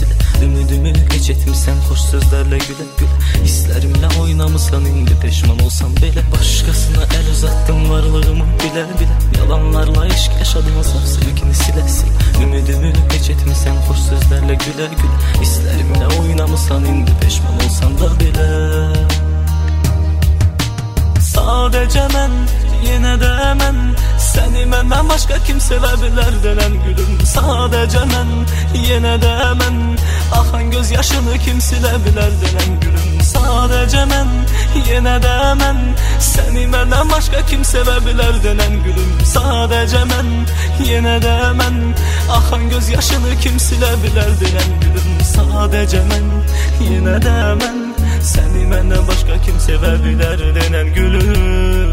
silə. Ümidimi heç etmirsən xoş sözlərlə gülə gülə. Hisslərimlə oynamısan indi peşman olsam belə. Başqasına əl uzattım varlığımı bilə bilə. Yalanlarla eşq yaşadım saf sevgini silə silə. Ümidimi heç etmirsən xoş sözlərlə gülə gülə. Hisslərimlə oynamısan indi peşman olsam da belə. Sadəcə mən, yenə də mən, səni məndən başqa kim sevə bilər denən gülüm. Sadəcə mən, yenə də mən, axan göz yaşını kim silə bilər denən gülüm. Sadəcə mən, yenə də mən, səni məndən başqa kim sevə bilər denən gülüm. Sadəcə mən, yenə də mən, axan göz yaşını kim silə bilər denən gülüm. Sadəcə mən, yenə də mən, səni məndən başqa kim sevə bilər denən gülüm.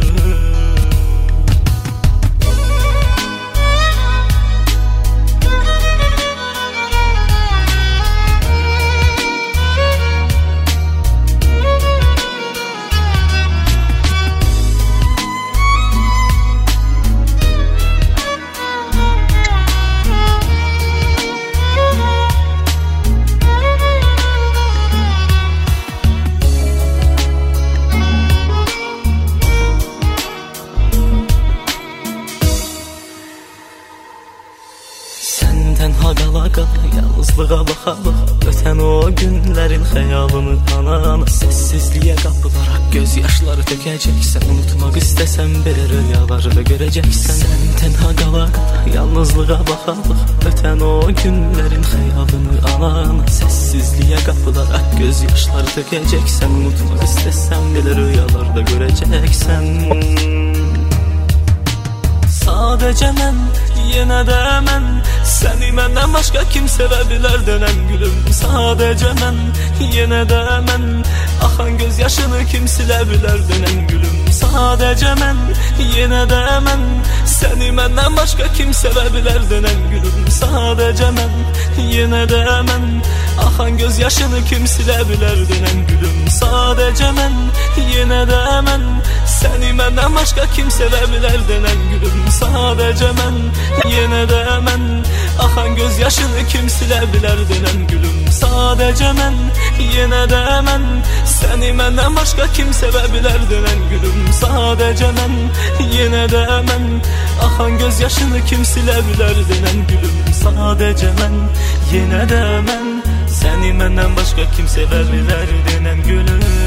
Tənha qala qala, yalnızlığa baxa baxa, ötən o günlərin xəyalını ana ana. Səssizliyə qapılaraq göz yaşları tökəcəksən. Unutmaq istəsən belə rüyaları da görəcəksən. Sən tənha qala qala, yalnızlığa baxa baxa, ötən o günlərin xəyalını ana ana. Səssizliyə qapılaraq göz yaşları tökəcəksən. Unutmaq istəsən belə rüyaları da görəcəksən. Sadəcə mən, yenə də mən, səni məndən başqa kim sevə bilər denən gülüm. Sadəcə mən, yenə də mən, axan göz yaşını kim silə bilər denən gülüm. Sadəcə mən, yenə də mən, səni məndən başqa kim sevə bilər denən gülüm. Sadəcə mən, yenə də mən, axan göz yaşını kim silə bilər denən gülüm. Sadəcə mən, yenə də mən, səni məndən başqa kim sevə bilər denən gülüm. Sadəcə mən, yenə də mən, axan göz yaşını kim silə bilər denən gülüm. Sadəcə mən, yenə də mən, səni məndən başqa kim sevə bilər denən gülüm. Sadəcə mən, yenə də mən, axan göz yaşını kim silə bilər denən gülüm. Sadəcə mən, yenə də mən, səni məndən başqa kim sevə bilər denən gülüm.